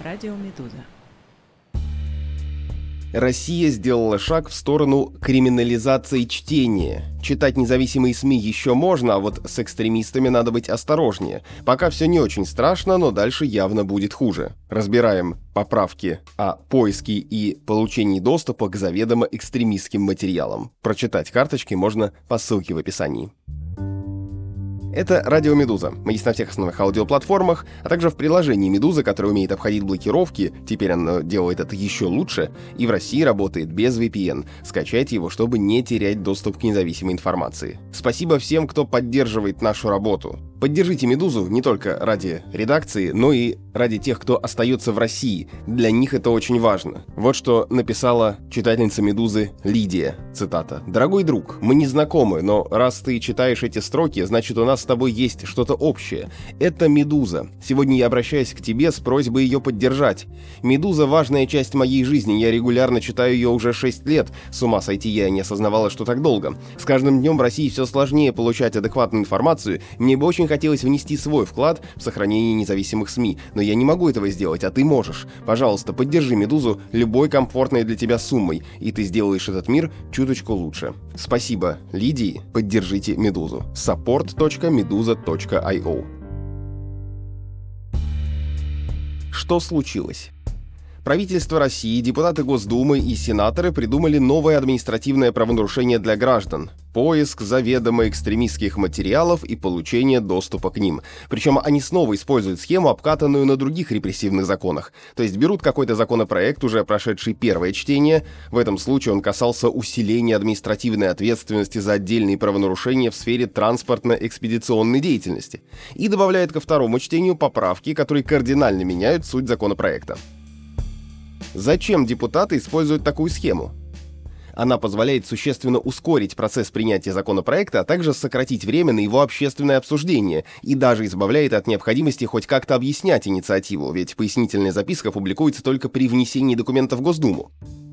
Радио Медуза. Россия сделала шаг в сторону криминализации чтения. Читать независимые СМИ еще можно, а вот с экстремистами надо быть осторожнее. Пока все не очень страшно, но дальше явно будет хуже. Разбираем поправки о поиске и получении доступа к заведомо экстремистским материалам. Прочитать карточки можно по ссылке в описании. Это Радио Медуза. Мы есть на всех основных аудиоплатформах, а также в приложении Медуза, которое умеет обходить блокировки, теперь оно делает это еще лучше, и в России работает без VPN. Скачайте его, чтобы не терять доступ к независимой информации. Спасибо всем, кто поддерживает нашу работу. Поддержите Медузу не только ради редакции, но и ради тех, кто остается в России. Для них это очень важно. Вот что написала читательница Медузы Лидия. Цитата. «Дорогой друг, мы не знакомы, но раз ты читаешь эти строки, значит, у нас с тобой есть что-то общее. Это Медуза. Сегодня я обращаюсь к тебе с просьбой ее поддержать. Медуза — важная часть моей жизни. Я регулярно читаю ее уже 6 лет. С ума сойти, я не осознавала, что так долго. С каждым днем в России все сложнее получать адекватную информацию. Мне бы очень хотелось внести свой вклад в сохранение независимых СМИ, но я не могу этого сделать, а ты можешь. Пожалуйста, поддержи Медузу любой комфортной для тебя суммой, и ты сделаешь этот мир чуточку лучше. Спасибо, Лидии. Поддержите Медузу. support.meduza.io. Что случилось? Правительство России, депутаты Госдумы и сенаторы придумали новое административное правонарушение для граждан – поиск заведомо экстремистских материалов и получение доступа к ним. Причем они снова используют схему, обкатанную на других репрессивных законах. То есть берут какой-то законопроект, уже прошедший первое чтение, в этом случае он касался усиления административной ответственности за отдельные правонарушения в сфере транспортно-экспедиционной деятельности, и добавляет ко второму чтению поправки, которые кардинально меняют суть законопроекта. Зачем депутаты используют такую схему? Она позволяет существенно ускорить процесс принятия законопроекта, а также сократить время на его общественное обсуждение и даже избавляет от необходимости хоть как-то объяснять инициативу, ведь пояснительная записка публикуется только при внесении документа в Госдуму.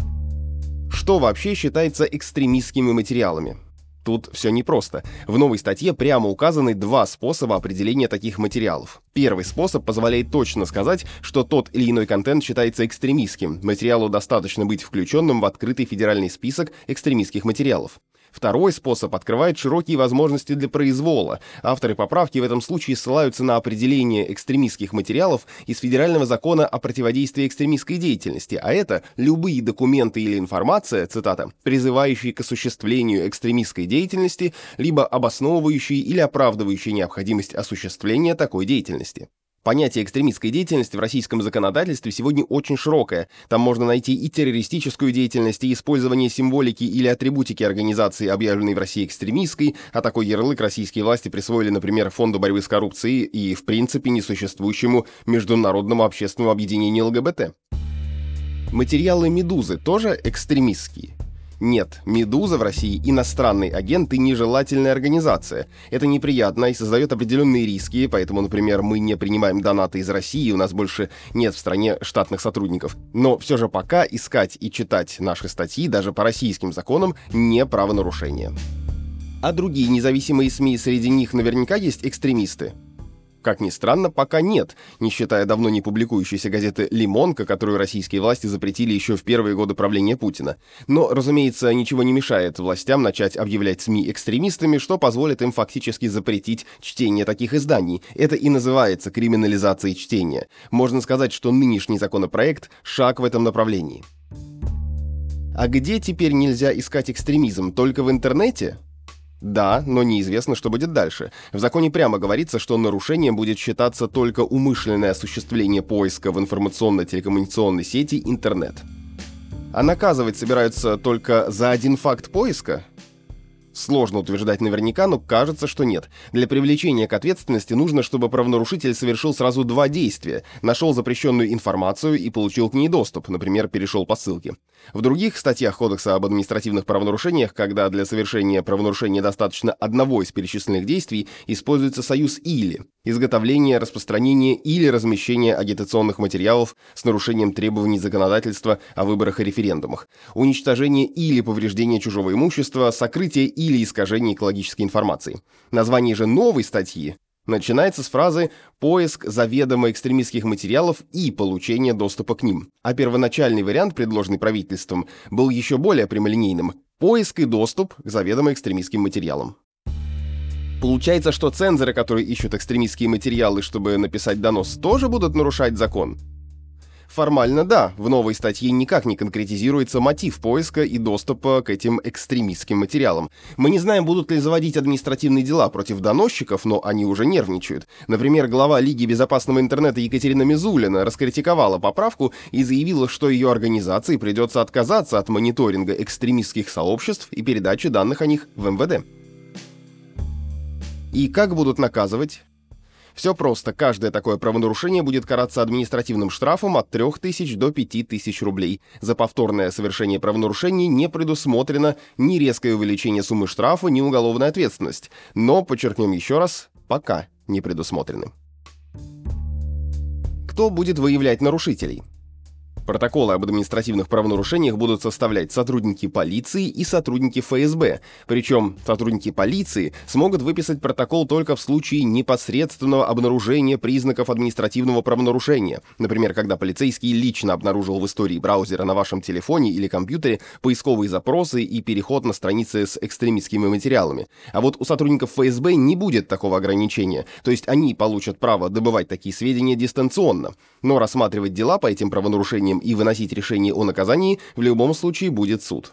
Что вообще считается экстремистскими материалами? Тут все непросто. В новой статье прямо указаны два способа определения таких материалов. Первый способ позволяет точно сказать, что тот или иной контент считается экстремистским. Материалу достаточно быть включенным в открытый федеральный список экстремистских материалов. Второй способ открывает широкие возможности для произвола. Авторы поправки в этом случае ссылаются на определение экстремистских материалов из Федерального закона о противодействии экстремистской деятельности, а это любые документы или информация, цитата, призывающие к осуществлению экстремистской деятельности, либо обосновывающие или оправдывающие необходимость осуществления такой деятельности. Понятие экстремистской деятельности в российском законодательстве сегодня очень широкое. Там можно найти и террористическую деятельность, и использование символики или атрибутики организации, объявленной в России экстремистской, а такой ярлык российские власти присвоили, например, Фонду борьбы с коррупцией и, в принципе, несуществующему Международному общественному объединению ЛГБТ. Материалы «Медузы» тоже экстремистские? Нет, «Медуза» в России иностранный агент и нежелательная организация. Это неприятно и создает определенные риски, поэтому, например, мы не принимаем донаты из России, у нас больше нет в стране штатных сотрудников. Но все же пока искать и читать наши статьи даже по российским законам не правонарушение. А другие независимые СМИ, среди них наверняка есть экстремисты? Как ни странно, пока нет, не считая давно не публикующейся газеты «Лимонка», которую российские власти запретили еще в первые годы правления Путина. Но, разумеется, ничего не мешает властям начать объявлять СМИ экстремистами, что позволит им фактически запретить чтение таких изданий. Это и называется криминализацией чтения. Можно сказать, что нынешний законопроект — шаг в этом направлении. А где теперь нельзя искать экстремизм? Только в интернете? Да, но неизвестно, что будет дальше. В законе прямо говорится, что нарушением будет считаться только умышленное осуществление поиска в информационно-телекоммуникационной сети интернет. А наказывать собираются только за один факт поиска? Сложно утверждать наверняка, но кажется, что нет. Для привлечения к ответственности нужно, чтобы правонарушитель совершил сразу два действия. Нашел запрещенную информацию и получил к ней доступ, например, перешел по ссылке. В других статьях Кодекса об административных правонарушениях, когда для совершения правонарушения достаточно одного из перечисленных действий, используется союз «или». Изготовление, распространение или размещение агитационных материалов с нарушением требований законодательства о выборах и референдумах, уничтожение или повреждение чужого имущества, сокрытие или искажение экологической информации. Название же новой статьи Начинается с фразы «поиск заведомо экстремистских материалов и получение доступа к ним». А первоначальный вариант, предложенный правительством, был еще более прямолинейным – поиск и доступ к заведомо экстремистским материалам. Получается, что цензоры, которые ищут экстремистские материалы, чтобы написать донос, тоже будут нарушать закон? Формально да, в новой статье никак не конкретизируется мотив поиска и доступа к этим экстремистским материалам. Мы не знаем, будут ли заводить административные дела против доносчиков, но они уже нервничают. Например, глава Лиги безопасного интернета Екатерина Мизулина раскритиковала поправку и заявила, что ее организации придется отказаться от мониторинга экстремистских сообществ и передачи данных о них в МВД. И как будут наказывать? Все просто. Каждое такое правонарушение будет караться административным штрафом от 3000 до 5000 рублей. За повторное совершение правонарушений не предусмотрено ни резкое увеличение суммы штрафа, ни уголовная ответственность. Но, подчеркнем еще раз, пока не предусмотрены. Кто будет выявлять нарушителей? Протоколы об административных правонарушениях будут составлять сотрудники полиции и сотрудники ФСБ. Причем сотрудники полиции смогут выписать протокол только в случае непосредственного обнаружения признаков административного правонарушения. Например, когда полицейский лично обнаружил в истории браузера на вашем телефоне или компьютере поисковые запросы и переход на страницы с экстремистскими материалами. А вот у сотрудников ФСБ не будет такого ограничения, то есть они получат право добывать такие сведения дистанционно. Но рассматривать дела по этим правонарушениям и выносить решение о наказании в любом случае будет суд.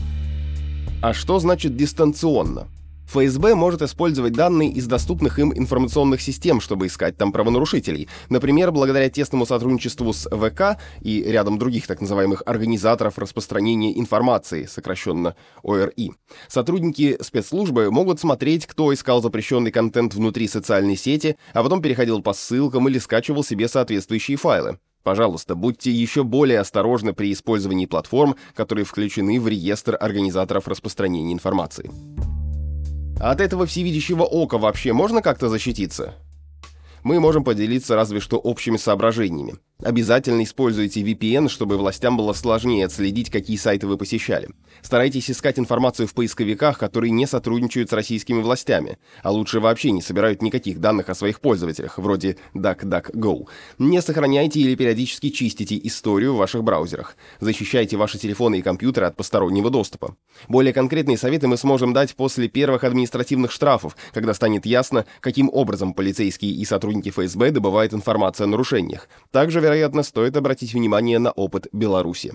А что значит дистанционно? ФСБ может использовать данные из доступных им информационных систем, чтобы искать там правонарушителей. Например, благодаря тесному сотрудничеству с ВК и рядом других так называемых организаторов распространения информации, сокращенно ОРИ. Сотрудники спецслужбы могут смотреть, кто искал запрещенный контент внутри социальной сети, а потом переходил по ссылкам или скачивал себе соответствующие файлы. Пожалуйста, будьте еще более осторожны при использовании платформ, которые включены в реестр организаторов распространения информации. А от этого всевидящего ока вообще можно как-то защититься? Мы можем поделиться разве что общими соображениями. Обязательно используйте VPN, чтобы властям было сложнее отследить, какие сайты вы посещали. Старайтесь искать информацию в поисковиках, которые не сотрудничают с российскими властями, а лучше вообще не собирают никаких данных о своих пользователях, вроде DuckDuckGo. Не сохраняйте или периодически чистите историю в ваших браузерах. Защищайте ваши телефоны и компьютеры от постороннего доступа. Более конкретные советы мы сможем дать после первых административных штрафов, когда станет ясно, каким образом полицейские и сотрудники ФСБ добывают информацию о нарушениях. Также, вероятно, стоит обратить внимание на опыт Беларуси.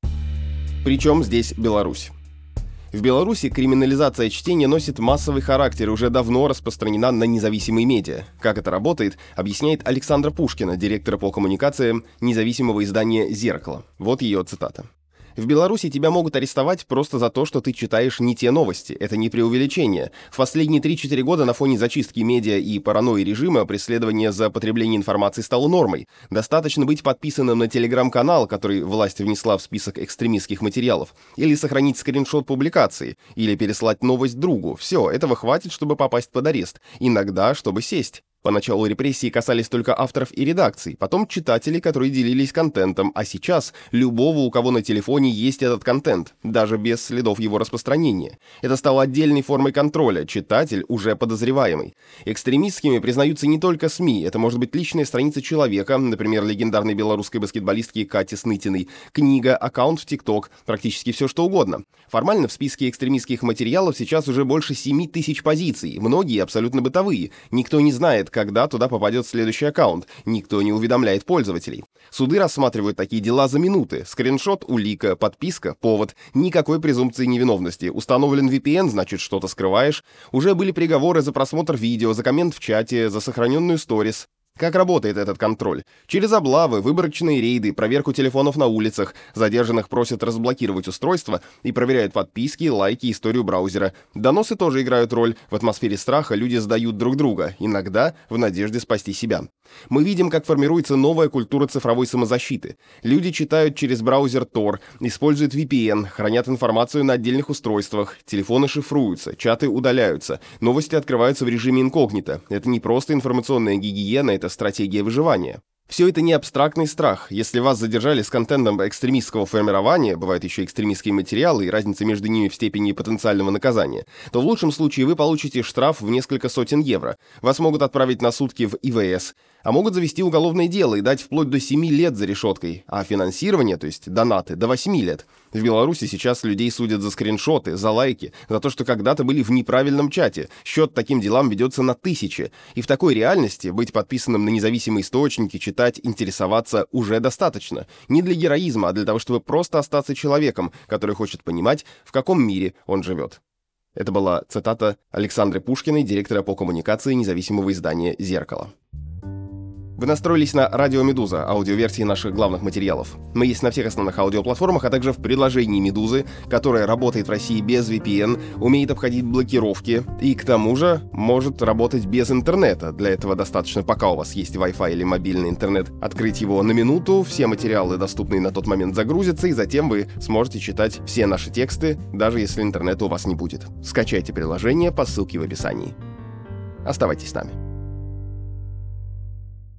Причем здесь Беларусь? В Беларуси криминализация чтения носит массовый характер и уже давно распространена на независимые медиа. Как это работает, объясняет Александра Пушкина, директора по коммуникациям независимого издания «Зеркало». Вот ее цитата. В Беларуси тебя могут арестовать просто за то, что ты читаешь не те новости. Это не преувеличение. В последние 3-4 года на фоне зачистки медиа и паранойи режима преследование за потребление информации стало нормой. Достаточно быть подписанным на телеграм-канал, который власть внесла в список экстремистских материалов, или сохранить скриншот публикации, или переслать новость другу. Все, этого хватит, чтобы попасть под арест. Иногда, чтобы сесть. Поначалу репрессии касались только авторов и редакций, потом читателей, которые делились контентом, а сейчас любого, у кого на телефоне есть этот контент, даже без следов его распространения. Это стало отдельной формой контроля, читатель уже подозреваемый. Экстремистскими признаются не только СМИ, это может быть личная страница человека, например, легендарной белорусской баскетболистки Кати Снытиной, книга, аккаунт в ТикТок, практически все что угодно. Формально в списке экстремистских материалов сейчас уже больше 7000 позиций, многие абсолютно бытовые, никто не знает, когда туда попадет следующий аккаунт. Никто не уведомляет пользователей. Суды рассматривают такие дела за минуты. Скриншот, улика, подписка, повод. Никакой презумпции невиновности. Установлен VPN, значит, что-то скрываешь. Уже были приговоры за просмотр видео, за коммент в чате, за сохраненную сторис. Как работает этот контроль? Через облавы, выборочные рейды, проверку телефонов на улицах. Задержанных просят разблокировать устройство и проверяют подписки, лайки, историю браузера. Доносы тоже играют роль. В атмосфере страха люди сдают друг друга, иногда в надежде спасти себя. Мы видим, как формируется новая культура цифровой самозащиты. Люди читают через браузер Tor, используют VPN, хранят информацию на отдельных устройствах, телефоны шифруются, чаты удаляются, новости открываются в режиме инкогнито. Это не просто информационная гигиена, это стратегия выживания. Все это не абстрактный страх. Если вас задержали с контентом экстремистского формирования, бывают еще экстремистские материалы и разница между ними в степени потенциального наказания, то в лучшем случае вы получите штраф в несколько сотен евро. Вас могут отправить на сутки в ИВС, а могут завести уголовное дело и дать вплоть до 7 лет за решеткой, а финансирование, то есть донаты, до 8 лет. В Беларуси сейчас людей судят за скриншоты, за лайки, за то, что когда-то были в неправильном чате. Счет таким делам ведется на тысячи. И в такой реальности быть подписанным на независимые источники, читать, интересоваться уже достаточно. Не для героизма, а для того, чтобы просто остаться человеком, который хочет понимать, в каком мире он живет. Это была цитата Александры Пушкиной, директора по коммуникации независимого издания «Зеркало». Вы настроились на Радио Медуза, аудиоверсии наших главных материалов. Мы есть на всех основных аудиоплатформах, а также в приложении Медузы, которое работает в России без VPN, умеет обходить блокировки и, к тому же, может работать без интернета. Для этого достаточно, пока у вас есть Wi-Fi или мобильный интернет, открыть его на минуту, все материалы, доступные на тот момент, загрузятся, и затем вы сможете читать все наши тексты, даже если интернета у вас не будет. Скачайте приложение по ссылке в описании. Оставайтесь с нами.